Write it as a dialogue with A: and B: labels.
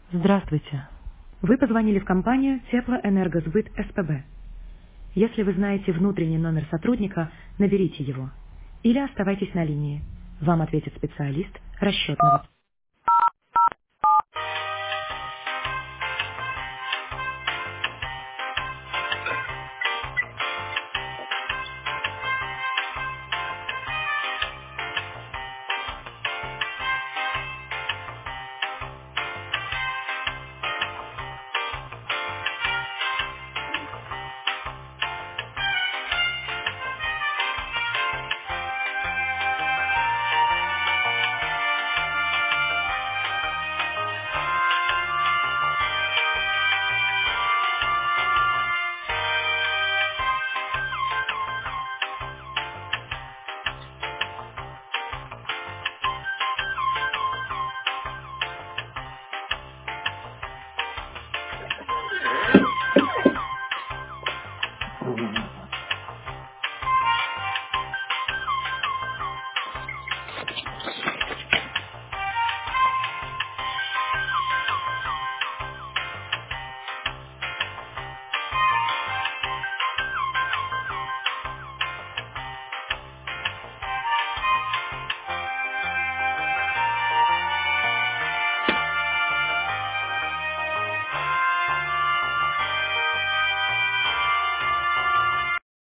A: Здравствуйте. Вы позвонили в компанию Теплоэнергосбыт СПБ. Если вы знаете внутренний номер сотрудника, наберите его. Или оставайтесь на линии. Вам ответит специалист расчетного.